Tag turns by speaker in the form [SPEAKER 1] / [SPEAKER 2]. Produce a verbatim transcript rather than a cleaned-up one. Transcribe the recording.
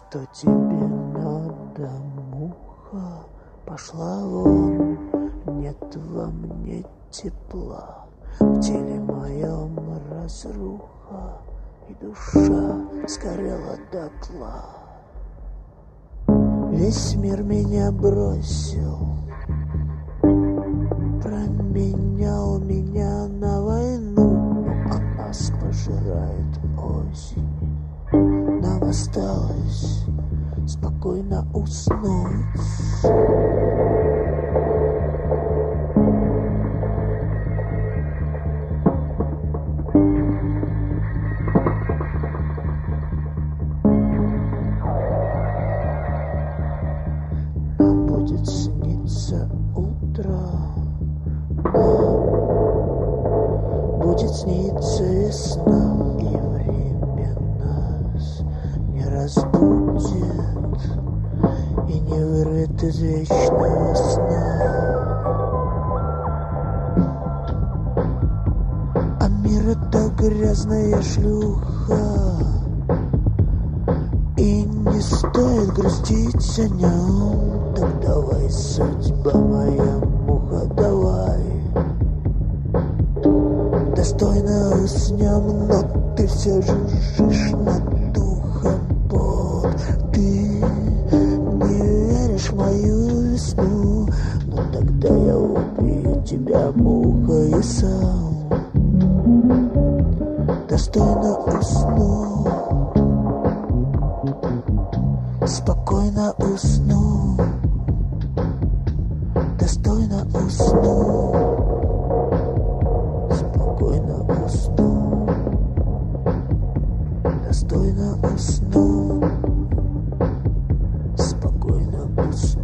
[SPEAKER 1] Что тебе надо, муха? Пошла вон, нет во мне тепла. В теле моем разруха, и душа сгорела дотла. Весь мир меня бросил, променял меня на войну, а нас пожирает осень. Нам осталось спокойно уснуть. Нам будет сниться утро, нам будет сниться весна, и время нас не разбудит и не вырвет из вечного сна. А мир — это грязная шлюха, и не стоит грустить о нем. Так давай, судьба моя, муха, давай достойно уснем, но ты все же жишь над духом под. Ты не веришь в мою весну, но тогда я убью тебя, муха, и сам достойно усну, спокойно усну, достойно усну, спокойно усну, достойно усну, спокойно усну.